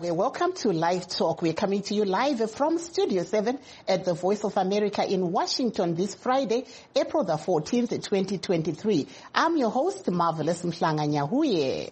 Zimbabwe. Welcome to Live Talk. We're coming to you live from Studio 7 at the Voice of America in Washington this Friday, April the 14th, 2023. I'm your host, Marvelous Mhlanga-Nyahuye.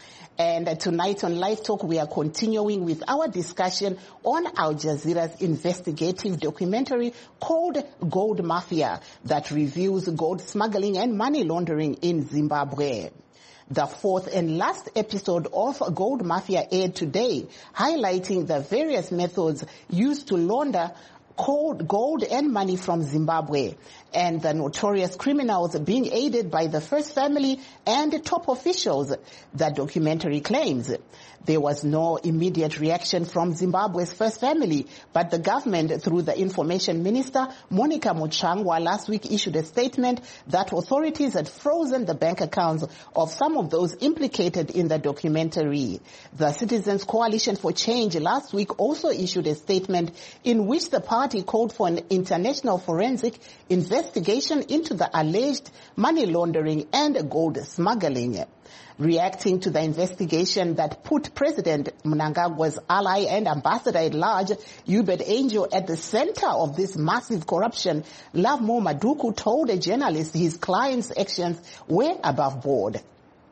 And tonight on Live Talk, we are continuing with our discussion on Al Jazeera's investigative documentary called Gold Mafia that reviews gold smuggling and money laundering in Zimbabwe. The fourth and last episode of Gold Mafia aired today, highlighting the various methods used to launder gold and money from Zimbabwe, and the notorious criminals being aided by the First Family and top officials, the documentary claims. There was no immediate reaction from Zimbabwe's First Family, but the government, through the Information Minister, Monica Muchangwa, last week issued a statement that authorities had frozen the bank accounts of some of those implicated in the documentary. The Citizens Coalition for Change last week also issued a statement in which the party called for an international forensic investigation into the alleged money laundering and gold smuggling. Reacting to the investigation that put President Mnangagwa's ally and ambassador at large, Hubert Angel, at the center of this massive corruption, Lovemore Maduku told a journalist his client's actions were above board.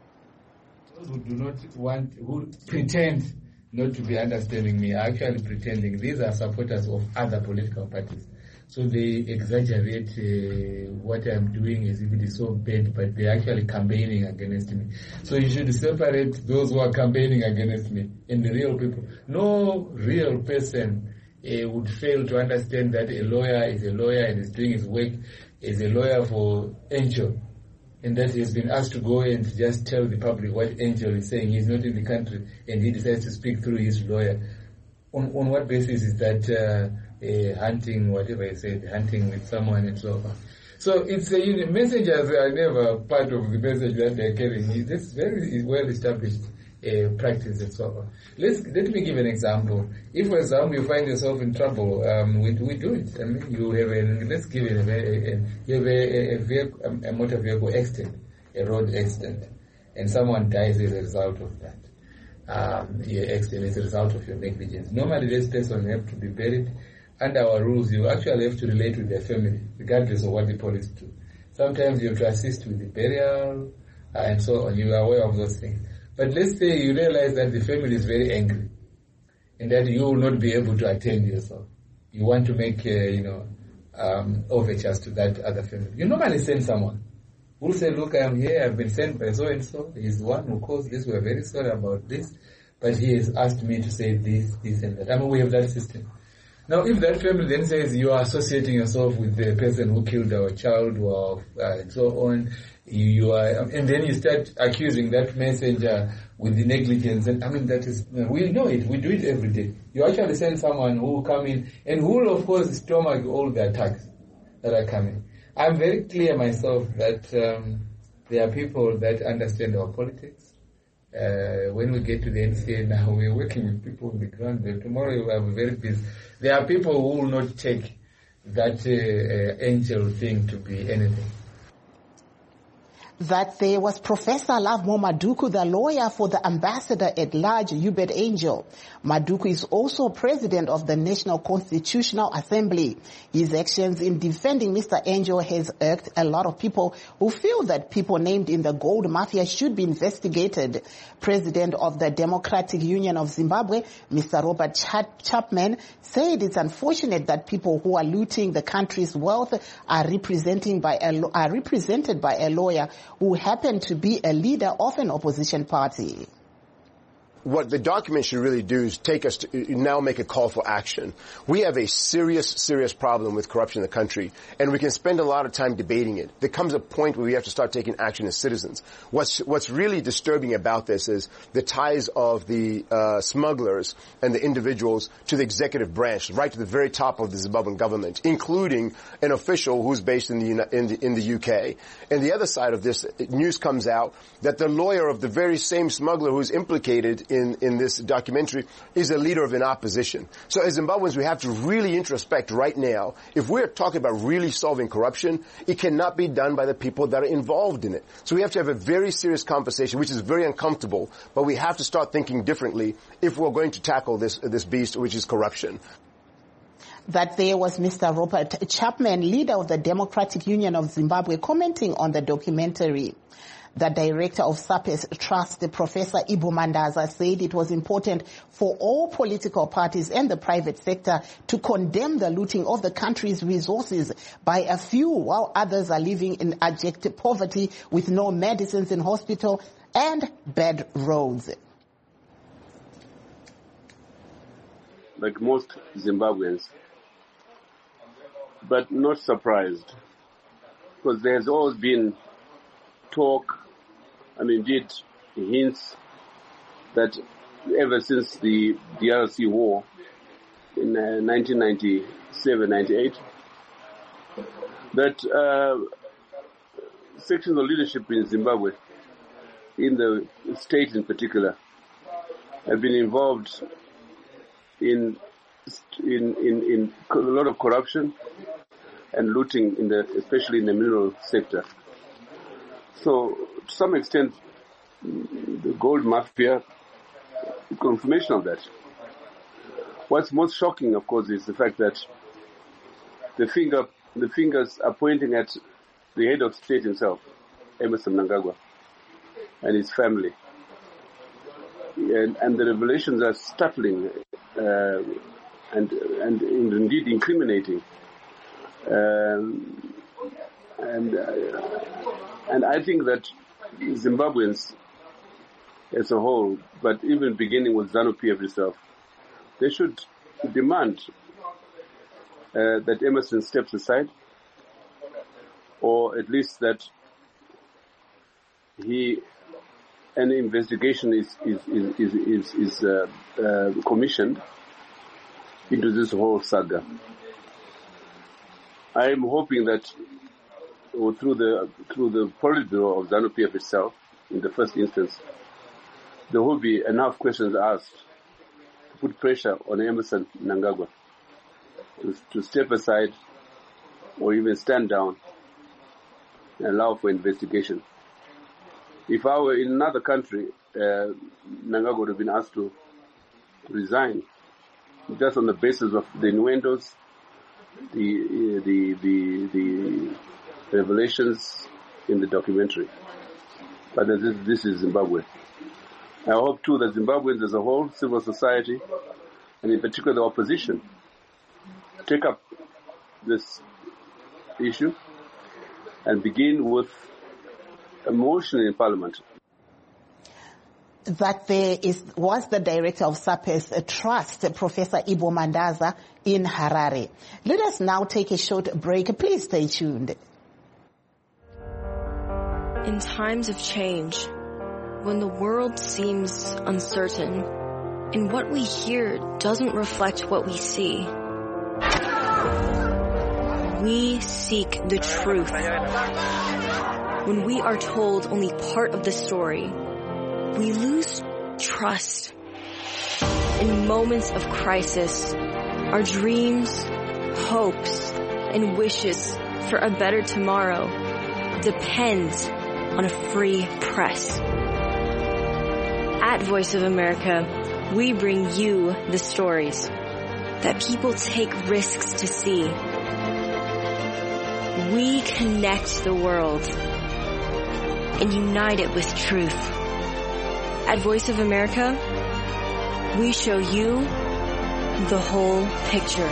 Those who do not want, who pretend not to be understanding me, are actually pretending. These are supporters of other political parties. So they exaggerate what I'm doing as if it is so bad, but they're actually campaigning against me. So you should separate those who are campaigning against me and the real people. No real person would fail to understand that a lawyer is a lawyer and is doing his work as a lawyer for Angel. And that he has been asked to go and just tell the public what Angel is saying. He's not in the country and he decides to speak through his lawyer. On what basis is that hunting, whatever I said, hunting with someone and so on? So it's messengers are never part of the message that they're carrying. It's very well established practice and so on. Let me give an example. If, for example, you find yourself in trouble, we do it. I mean, you have let's give it a motor vehicle accident, a road accident, and someone dies as a result of that. Your accident as a result of your negligence. Normally, this person have to be buried. Under our rules, you actually have to relate with their family, regardless of what the police do. Sometimes you have to assist with the burial and so on. You are aware of those things. But let's say you realize that the family is very angry and that you will not be able to attend yourself. You want to make, overtures to that other family. You normally send someone who will say, look, I am here, I've been sent by so-and-so. He's the one who caused this. We're very sorry about this. But he has asked me to say this, and that. I mean, we have that system. Now, if that family then says you are associating yourself with the person who killed our child or and so on, you are, and then you start accusing that messenger with the negligence, and I mean that is, we know it, we do it every day. You actually send someone who will come in and who will, of course, stomach all the attacks that are coming. I'm very clear myself that there are people that understand our politics. When we get to the NCA now, we're working with people on the ground. Tomorrow we will be very busy. There are people who will not take that Angel thing to be anything. That there was Professor Lovemore Maduku, the lawyer for the ambassador at large, Hubert Angel. Maduku is also president of the National Constitutional Assembly. His actions in defending Mr. Angel has irked a lot of people who feel that people named in the gold mafia should be investigated. President of the Democratic Union of Zimbabwe, Mr. Robert Chapman, said it's unfortunate that people who are looting the country's wealth are represented by a lawyer who happened to be a leader of an opposition party. What the document should really do is take us to now make a call for action. We have a serious problem with corruption in the country, and we can spend a lot of time debating it. There comes a point where we have to start taking action as citizens. What's really disturbing about this is the ties of the smugglers and the individuals to the executive branch, right to the very top of the Zimbabwean government, including an official who's based in the UK. And the other side of this, news comes out that the lawyer of the very same smuggler who's implicated in this documentary is a leader of an opposition. So as Zimbabweans, we have to really introspect right now. If we're talking about really solving corruption, it cannot be done by the people that are involved in it. So we have to have a very serious conversation, which is very uncomfortable, but we have to start thinking differently if we're going to tackle this beast, which is corruption. That there was Mr. Robert Chapman, leader of the Democratic Union of Zimbabwe, commenting on the documentary. The director of SAPES Trust, Professor Ibu Mandaza, said it was important for all political parties and the private sector to condemn the looting of the country's resources by a few, while others are living in abject poverty with no medicines in hospital and bad roads. Like most Zimbabweans, but not surprised, because there's always been talk, and indeed hints, that ever since the DRC war in 1997-98, that sections of leadership in Zimbabwe, in the state in particular, have been involved in a lot of corruption and looting especially in the mineral sector. So to some extent, the gold mafia, confirmation of that. What's most shocking, of course, is the fact that the fingers are pointing at the head of state himself, Emmerson Mnangagwa, and his family. And the revelations are startling and indeed incriminating. And I think that Zimbabweans as a whole, but even beginning with ZANU-PF itself, they should demand that Emmerson steps aside, or at least that an investigation is commissioned into this whole saga. I am hoping that through the Politburo of ZANU-PF itself, in the first instance, there will be enough questions asked to put pressure on Emmerson Mnangagwa to step aside or even stand down and allow for investigation. If I were in another country, Mnangagwa would have been asked to resign just on the basis of the innuendos, the revelations in the documentary. But this is Zimbabwe. I hope too that Zimbabweans as a whole, civil society, and in particular the opposition, take up this issue and begin with a motion in Parliament. That was the director of SAPES Trust, Professor Ibu Mandaza, in Harare. Let us now take a short break. Please stay tuned. In times of change, when the world seems uncertain and what we hear doesn't reflect what we see, we seek the truth. When we are told only part of the story, we lose trust. In moments of crisis, our dreams, hopes, and wishes for a better tomorrow depend on a free press. At Voice of America, we bring you the stories that people take risks to see. We connect the world and unite it with truth. At Voice of America, we show you the whole picture.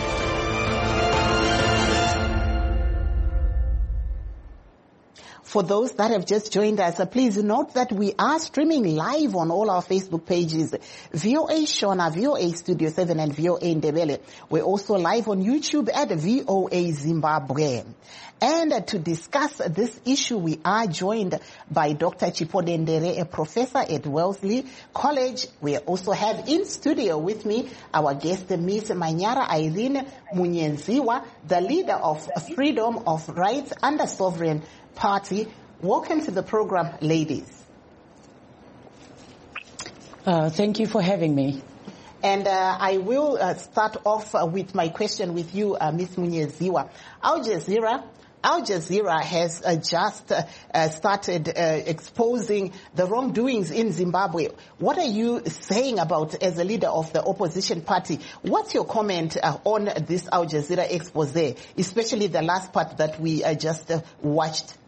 For those that have just joined us, please note that we are streaming live on all our Facebook pages, VOA Shona, VOA Studio 7, and VOA Ndebele. We're also live on YouTube at VOA Zimbabwe. And to discuss this issue, we are joined by Dr. Chipodendere, a professor at Wellesley College. We also have in studio with me our guest, Ms. Manyara Irene Munyenziwa, the leader of Freedom of Rights under Sovereign Party. Welcome to the program, ladies. Thank you for having me. And I will start off with my question with you, Ms. Munyeziwa. Al Jazeera has just started exposing the wrongdoings in Zimbabwe. What are you saying about, as a leader of the opposition party, what's your comment on this Al Jazeera expose, especially the last part that we just watched?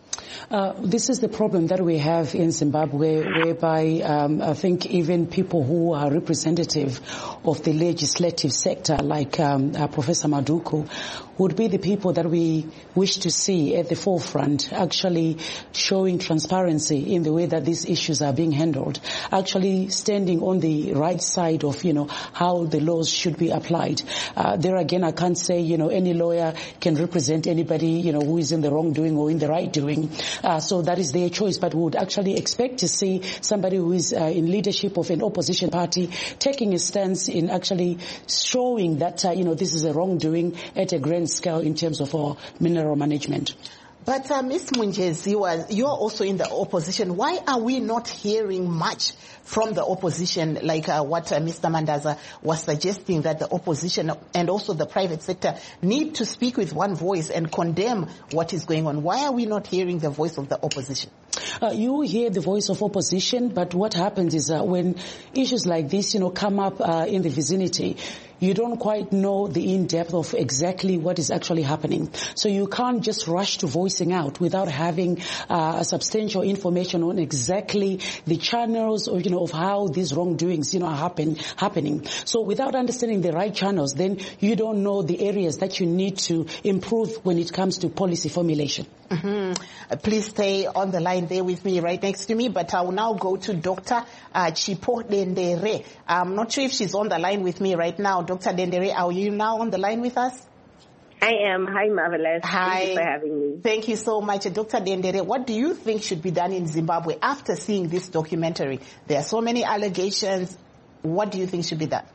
This is the problem that we have in Zimbabwe, whereby I think even people who are representative of the legislative sector, like Professor Maduku, would be the people that we wish to see at the forefront, actually showing transparency in the way that these issues are being handled, actually standing on the right side of, how the laws should be applied. There again, I can't say, any lawyer can represent anybody, who is in the wrongdoing or in the right doing. So that is their choice, but we would actually expect to see somebody who is in leadership of an opposition party taking a stance in actually showing that, this is a wrongdoing at a grand scale in terms of our mineral management. But Ms. Munyeziwa, you're also in the opposition. Why are we not hearing much from the opposition, like what Mr. Mandaza was suggesting, that the opposition and also the private sector need to speak with one voice and condemn what is going on? Why are we not hearing the voice of the opposition? You hear the voice of opposition, but what happens is when issues like this, come up in the vicinity, you don't quite know the in-depth of exactly what is actually happening. So you can't just rush to voicing out without having substantial information on exactly the channels or, of how these wrongdoings, are happening. So without understanding the right channels, then you don't know the areas that you need to improve when it comes to policy formulation. Mm-hmm. Please stay on the line there with me, right next to me. But I will now go to Dr. Chipo Dendere. I'm not sure if she's on the line with me right now. Dr. Dendere, are you now on the line with us? I am. Hi, Marvelous. Hi. Thank you for having me. Thank you so much. Dr. Dendere, what do you think should be done in Zimbabwe after seeing this documentary? There are so many allegations. What do you think should be done?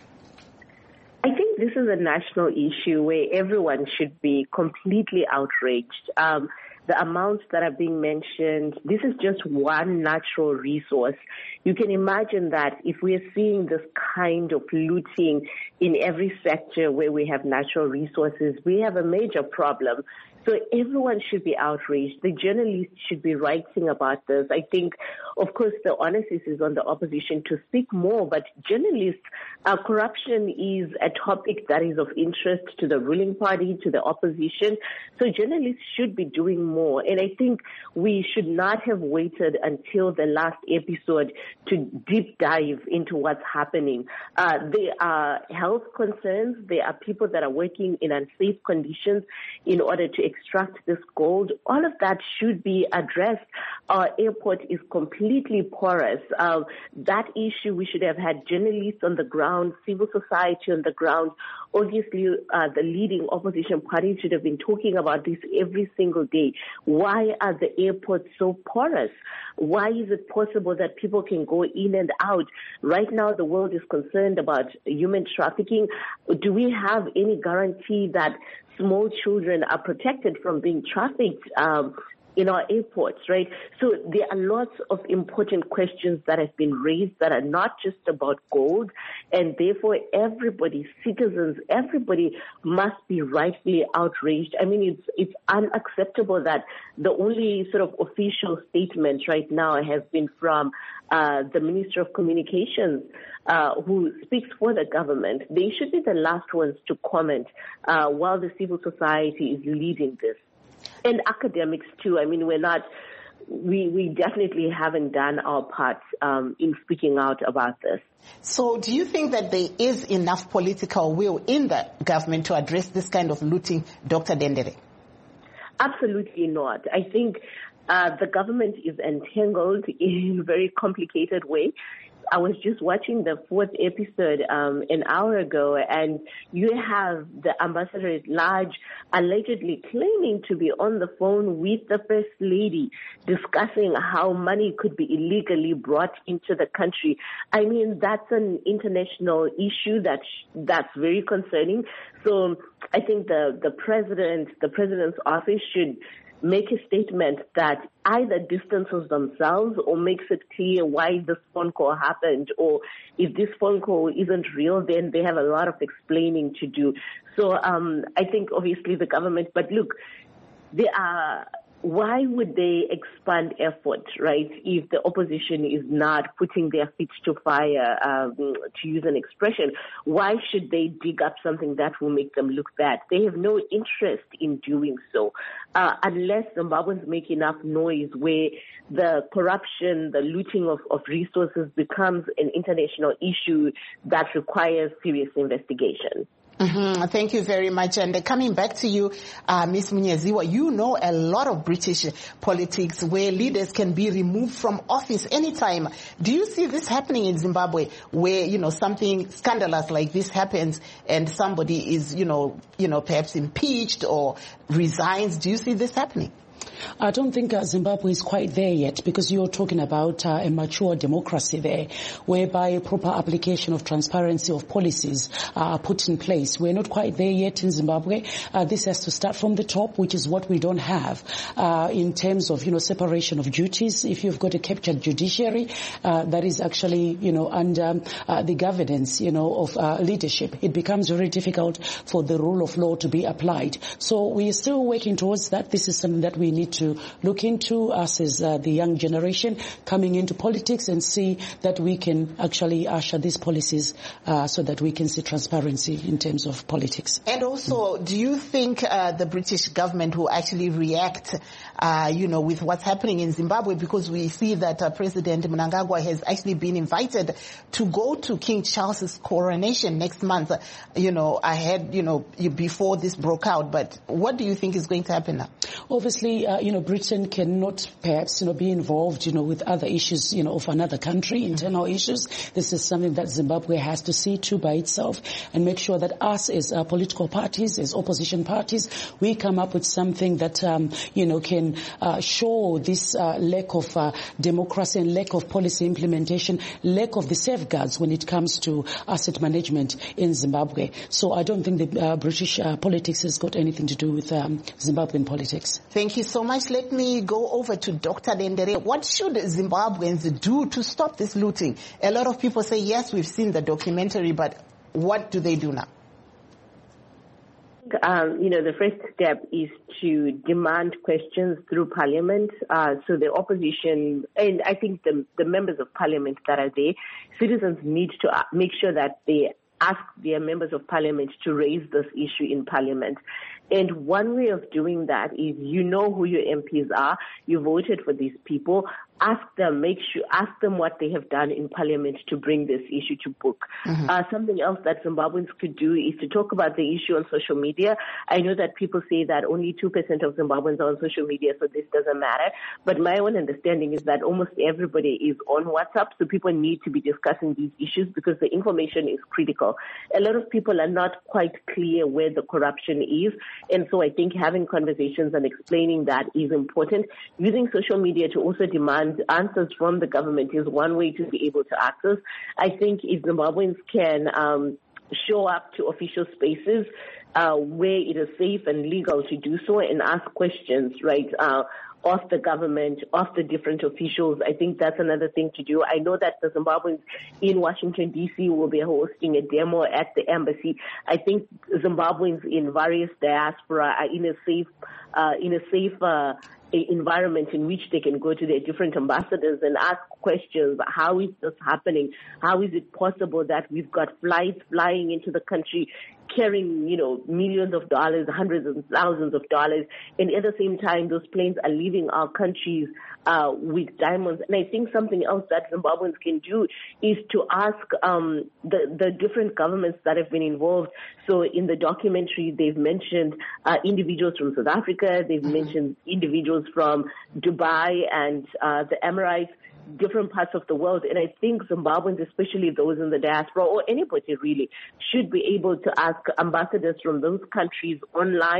I think this is a national issue where everyone should be completely outraged. The amounts that are being mentioned, this is just one natural resource. You can imagine that if we are seeing this kind of looting in every sector where we have natural resources, we have a major problem. So everyone should be outraged. The journalists should be writing about this. I think, of course, the onus is on the opposition to speak more, but journalists, corruption is a topic that is of interest to the ruling party, to the opposition. So journalists should be doing more. And I think we should not have waited until the last episode to deep dive into what's happening. There are health concerns. There are people that are working in unsafe conditions in order to extract this gold. All of that should be addressed. Our airport is completely porous. That issue, we should have had journalists on the ground, civil society on the ground. Obviously, the leading opposition parties should have been talking about this every single day. Why are the airports so porous? Why is it possible that people can go in and out? Right now, the world is concerned about human trafficking. Do we have any guarantee that small children are protected from being trafficked in our airports, right? So there are lots of important questions that have been raised that are not just about gold, and therefore everybody, citizens, everybody must be rightfully outraged. I mean, it's unacceptable that the only sort of official statement right now has been from the Minister of Communications, who speaks for the government. They should be the last ones to comment while the civil society is leading this. And academics too. I mean, we definitely haven't done our part in speaking out about this. So do you think that there is enough political will in the government to address this kind of looting, Dr. Dendere? Absolutely not. I think the government is entangled in a very complicated way. I was just watching the fourth episode an hour ago, and you have the ambassador at large allegedly claiming to be on the phone with the First Lady discussing how money could be illegally brought into the country. I mean, that's an international issue that's very concerning. So I think the president's office should make a statement that either distances themselves or makes it clear why this phone call happened, or if this phone call isn't real, then they have a lot of explaining to do. So I think obviously the government, but look, why would they expand effort, right, if the opposition is not putting their feet to fire, to use an expression? Why should they dig up something that will make them look bad? They have no interest in doing so, unless Zimbabweans make enough noise where the corruption, the looting of resources becomes an international issue that requires serious investigation. Mm-hmm. Thank you very much. And coming back to you, Ms. Munyeziwa, you know a lot of British politics where leaders can be removed from office anytime. Do you see this happening in Zimbabwe where, something scandalous like this happens and somebody is, perhaps impeached or resigns? Do you see this happening? I don't think Zimbabwe is quite there yet, because you're talking about a mature democracy there, whereby a proper application of transparency of policies are put in place. We're not quite there yet in Zimbabwe. This has to start from the top, which is what we don't have in terms of, separation of duties. If you've got a captured judiciary that is actually, under the governance, of leadership, it becomes very difficult for the rule of law to be applied. So we are still working towards that. This is something that we need to look into, us as the young generation coming into politics, and see that we can actually usher these policies so that we can see transparency in terms of politics. And also, do you think the British government will actually react, with what's happening in Zimbabwe? Because we see that President Mnangagwa has actually been invited to go to King Charles's coronation next month, ahead, before this broke out. But what do you think is going to happen now? Obviously, Britain cannot perhaps, be involved, with other issues, of another country, internal issues. This is something that Zimbabwe has to see to by itself and make sure that us as political parties, as opposition parties, we come up with something that, can show this lack of democracy and lack of policy implementation, lack of the safeguards when it comes to asset management in Zimbabwe. So I don't think the British politics has got anything to do with Zimbabwean politics. Thank you so much. Let me go over to Dr. Dendere. What should Zimbabweans do to stop this looting? A lot of people say, yes, we've seen the documentary, but what do they do now? The first step is to demand questions through Parliament. So the opposition, and I think the members of Parliament that are there, citizens need to make sure that they ask their members of Parliament to raise this issue in Parliament. And one way of doing that is, who your MPs are, you voted for these people, ask them what they have done in Parliament to bring this issue to book. Mm-hmm. Something else that Zimbabweans could do is to talk about the issue on social media. I know that people say that only 2% of Zimbabweans are on social media, so this doesn't matter. But my own understanding is that almost everybody is on WhatsApp, so people need to be discussing these issues because the information is critical. A lot of people are not quite clear where the corruption is, and so I think having conversations and explaining that is important. Using social media to also demand answers from the government is one way to be able to access. I think if Zimbabweans can show up to official spaces where it is safe and legal to do so and ask questions, right, of the government, of the different officials, I think that's another thing to do. I know that the Zimbabweans in Washington, D.C. will be hosting a demo at the embassy. I think Zimbabweans in various diaspora are in a safe environment in which they can go to their different ambassadors and ask questions. How is this happening? How is it possible that we've got flights flying into the country carrying, millions of dollars, hundreds of thousands of dollars, and at the same time, those planes are leaving our countries with diamonds. And I think something else that Zimbabweans can do is to ask the different governments that have been involved. So in the documentary, they've mentioned individuals from South Africa, they've mentioned individuals from Dubai and the Emirates, different parts of the world. And I think Zimbabweans, especially those in the diaspora or anybody really, should be able to ask ambassadors from those countries online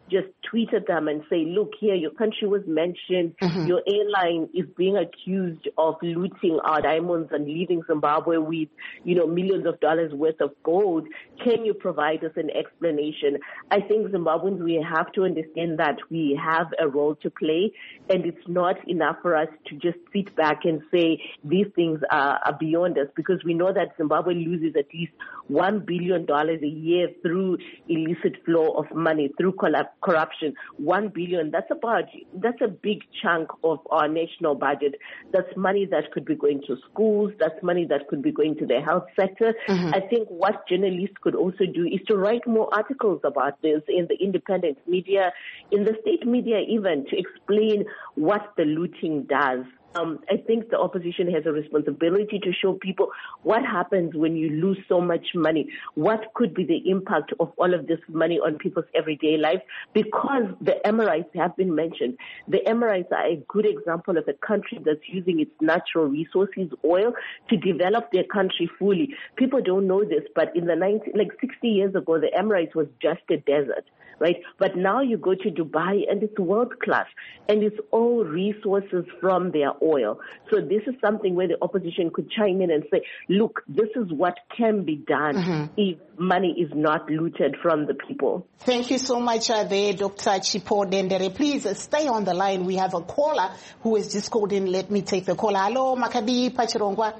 just tweet at them and say, look, here, your country was mentioned. Your airline is being accused of looting our diamonds and leaving Zimbabwe with, millions of dollars worth of gold. Can you provide us an explanation? I think Zimbabweans, we have to understand that we have a role to play, and it's not enough for us to just sit back and say these things are beyond us, because we know that Zimbabwe loses at least $1 billion a year through illicit flow of money, through corruption. 1 billion, that's a big chunk of our national budget. That's money that could be going to schools. That's money that could be going to the health sector. I think what journalists could also do is to write more articles about this in the independent media, in the state media even, to explain what the looting does. I think the opposition has a responsibility to show people what happens when you lose so much money. What could be the impact of all of this money on people's everyday life? Because the Emirates have been mentioned. The Emirates are a good example of a country that's using its natural resources, oil, to develop their country fully. People don't know this, but in the 60 years ago, the Emirates was just a desert. Right? But now you go to Dubai and it's world class, and it's all resources from their oil. So this is something where the opposition could chime in and say, look, this is what can be done if money is not looted from the people. Thank you so much there, Dr. Chipodendere. Please stay on the line. We have a caller who has just called in. Let me take the caller. Hello, Makabi Pachirongwa.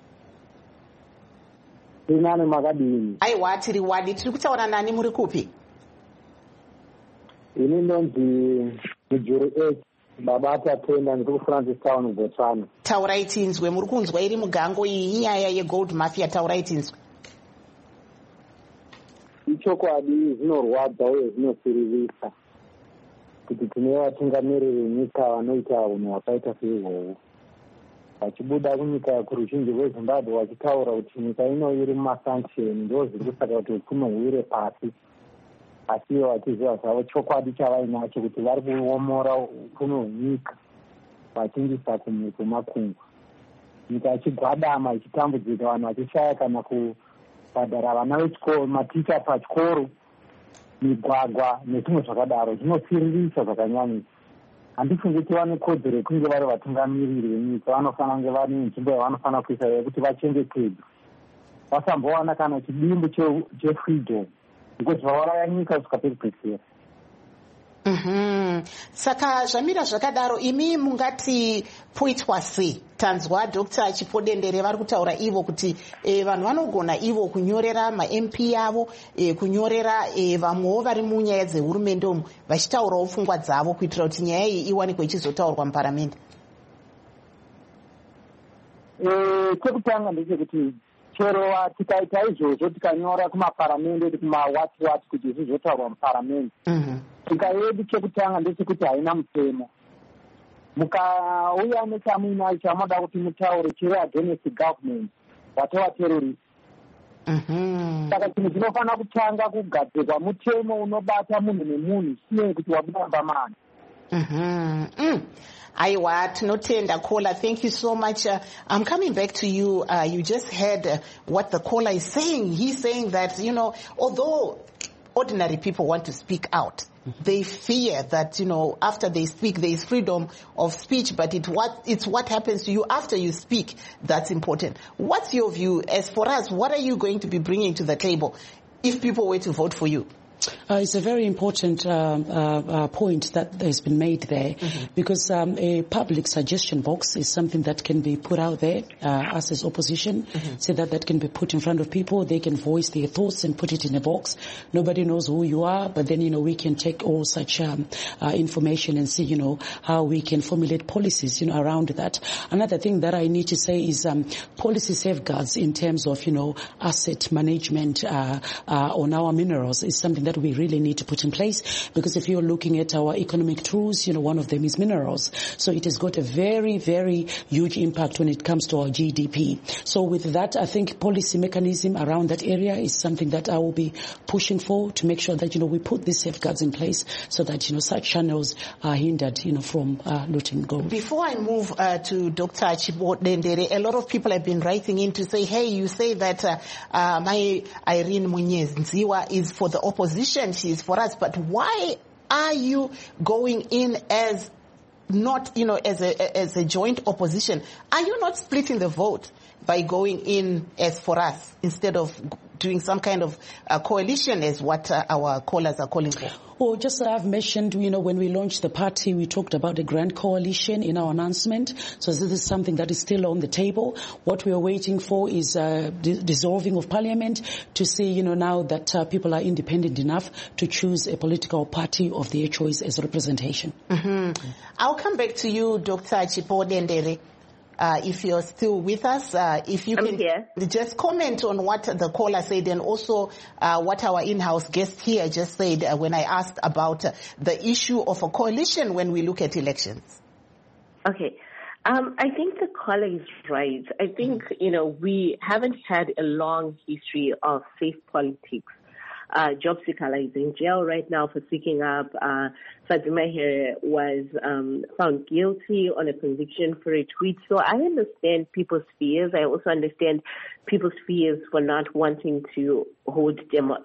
Aiwa, tiri wadi. Tiri kutaura nani muri kupi? Ini ndonzi mujuru 8 babata tenda ndiri Francis Town Botswana. Taura itinzwe muri kunzwa iri mugango iyi inyaya yegold mafia. Taura itinzwe. Ichokwadi zvinorwadza uye zvinosiririsa kuti tine vatungamiriri venyika vanoita unhu hwakaita seihwohwo, vachibuda kunyika kuruzhinji rweZimbabwe vachitaura kuti nyika ino iri mumasanction, ndo zviri kusaka kuti upfumi huwire pasi. Asi vachiziva zvavo chokwadi chavainacho kuti vari kuomora upfumi hwenyika vachindisa kumakungwa, nyika ichigwadama ichitambudzika, vanhu vachishaya kana kubhadhara vana vechikoro, maticha pachikoro, migwagwa nezvimwe zvakadaro. Zvinosiririsa zvakanyanyisa. Handifungi kuti vane kodzero yekunge vari vatungamiriri venyika. Vanofanira kunge vane nzvimbo yavanofanira kuisa yekuti vachengetedzwe, vasambowana kana chidimbu chefreedom, because vauraya nyika kusvika pekupedzisira. Saka zvamira zvakadaro, imi mungati poitwa sei? Tanzwa Dr. Chipodendere vari kutaura ivo kuti vanhu vanogona ivo kunyorera ma-MP avo, kunyorera vamwewo vari munyaya dzehurumende umu, vachitaurawo pfungwa dzavo kuitira kuti nyaya iyi iwanikwe ichizotaurwa muparamende. Chekutanga ndechekuti chero tikaita izvozvo tikanyora kumaparamende, kumawati kuti zvizotaurwa muparamende, nyika yedu chekutanga ndechekuti haina mutemo. Mukauya nechamuinacho chamoda kuti mutaure chiri against government, watova terrorist. Saka chinhu chinofanira kutanga kugadzirwa mutemo unobata munhu nemunhu, sinei kuti wabuda mani. Aiwa, tinotenda caller. Thank you so much. I'm coming back to you. You just heard what the caller is saying. He's saying that, although ordinary people want to speak out, they fear that, after they speak, there is freedom of speech, but it's what happens to you after you speak that's important. What's your view? As for us, what are you going to be bringing to the table if people were to vote for you? It's a very important point that has been made there, because a public suggestion box is something that can be put out there, us as opposition, so that can be put in front of people. They can voice their thoughts and put it in a box. Nobody knows who you are, but then, we can take all such information and see, how we can formulate policies, around that. Another thing that I need to say is policy safeguards in terms of, asset management on our minerals is something that we really need to put in place, because if you're looking at our economic tools, one of them is minerals. So it has got a very, very huge impact when it comes to our GDP. So with that, I think policy mechanism around that area is something that I will be pushing for, to make sure that, we put these safeguards in place so that, such channels are hindered, from looting gold. Before I move to Dr. Chipodendere, a lot of people have been writing in to say, hey, you say that my Irene Munez Nziwa is for the opposition, she is for us, but why Are you going in as not, as a joint opposition? Are you not splitting the vote by going in as for us instead of doing some kind of coalition as what our callers are calling for? Well, just as I've mentioned, when we launched the party, we talked about a grand coalition in our announcement. So this is something that is still on the table. What we are waiting for is dissolving of parliament to see, now that people are independent enough to choose a political party of their choice as representation. Mm-hmm. I'll come back to you, Dr. Chipodendere. If you're still with us, if you can just comment on what the caller said and also what our in-house guest here just said when I asked about the issue of a coalition when we look at elections. Okay. I think the caller is right. I think, we haven't had a long history of safe politics. Job seeker is in jail right now for speaking up. Fatima here was found guilty on a conviction for a tweet. So I understand people's fears. I also understand people's fears for not wanting to hold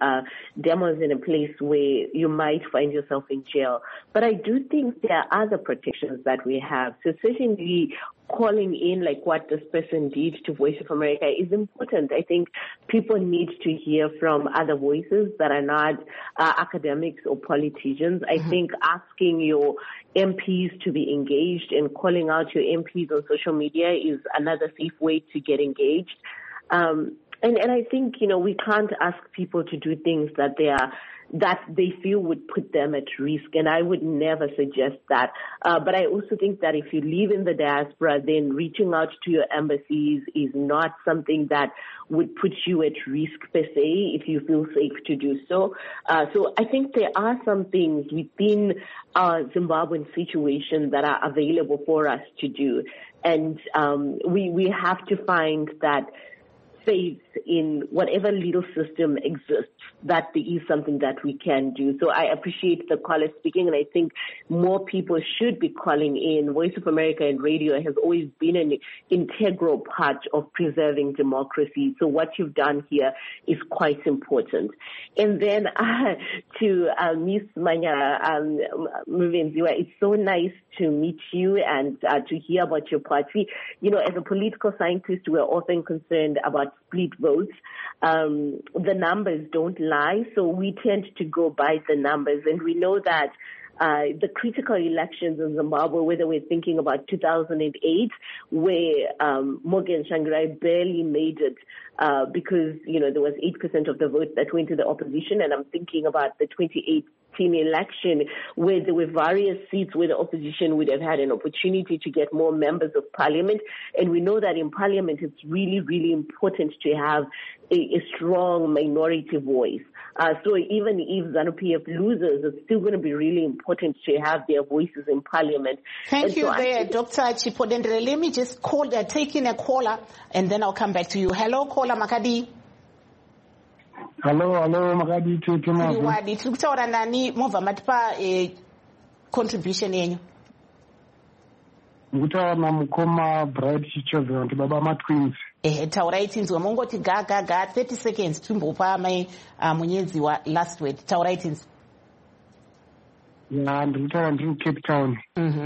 demos in a place where you might find yourself in jail. But I do think there are other protections that we have. So certainly calling in like what this person did to Voice of America is important. I think people need to hear from other voices that are not academics or politicians. I think asking your MPs to be engaged and calling out your MPs on social media is another safe way to get engaged. And I think, we can't ask people to do things that they feel would put them at risk, and I would never suggest that. But I also think that if you live in the diaspora, then reaching out to your embassies is not something that would put you at risk per se if you feel safe to do so. So I think there are some things within our Zimbabwean situation that are available for us to do. And we have to find that faith in whatever little system exists, that there is something that we can do. So I appreciate the caller speaking, and I think more people should be calling in. Voice of America and radio has always been an integral part of preserving democracy. So what you've done here is quite important. And then to Ms. Manyara Muvenziwa, it's so nice to meet you and to hear about your party. As a political scientist, we're often concerned about split votes. The numbers don't lie, so we tend to go by the numbers. And we know that the critical elections in Zimbabwe, whether we're thinking about 2008, where Morgan Tsvangirai barely made it because, there was 8% of the votes that went to the opposition. And I'm thinking about the 2018 election where there were various seats where the opposition would have had an opportunity to get more members of parliament. And we know that in parliament it's really, really important to have a strong minority voice. So even if ZANU-PF loses, it's still going to be really important to have their voices in parliament. Thank you there, Dr. Chipodendere. Let me just take in a caller and then I'll come back to you. Hello, caller Makadi. Hello, Makadi. Tiri kutaura nani mova matipa contribution yenyu. Ngutaura namukoma Bright Chichozo ndi baba matwins. Taurai tinzwe mongoti gaga 30 seconds tumbopa mai munyedzi wa last word. Taurai tinzwe. Ya ndikutaura ndiri Cape Town.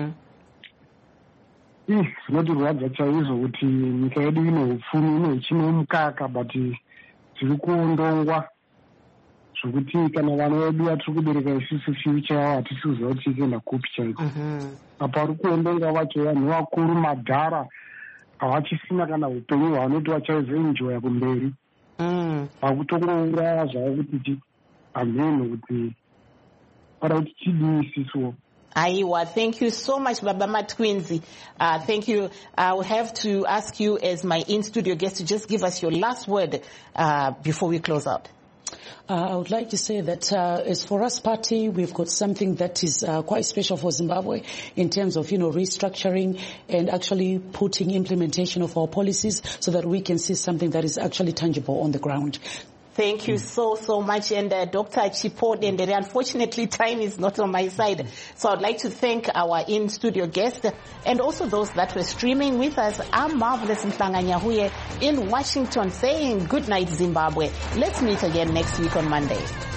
Zvinotirwadza chaizvo kuti nyika yedu ine upfumi ine chine mukaka but tiri kuondongwa zvokuti kana vana vedu vatiri kubereka isusu future yavo hatisi kuziva kuti ikuenda kupi chaiko. Apa vari kuondonga vacho vanhu vakuru madhara havachisina kana upenyu hwavanoti vachazoenjoya kumberi. Vakutongouraya zvavo kuti hameno kuti pada kuti chidii isisuwo. Aiwa, thank you so much, Baba Matwinzi. Thank you. I will have to ask you as my in-studio guest to just give us your last word before we close out. I would like to say that as for us party, we've got something that is quite special for Zimbabwe in terms of, restructuring and actually putting implementation of our policies so that we can see something that is actually tangible on the ground. Thank you so much. And Dr. Chipodendere, unfortunately, time is not on my side. So I'd like to thank our in-studio guests and also those that were streaming with us. I'm Marvelous Mhlanga-Nyahuye in Washington saying good night, Zimbabwe. Let's meet again next week on Monday.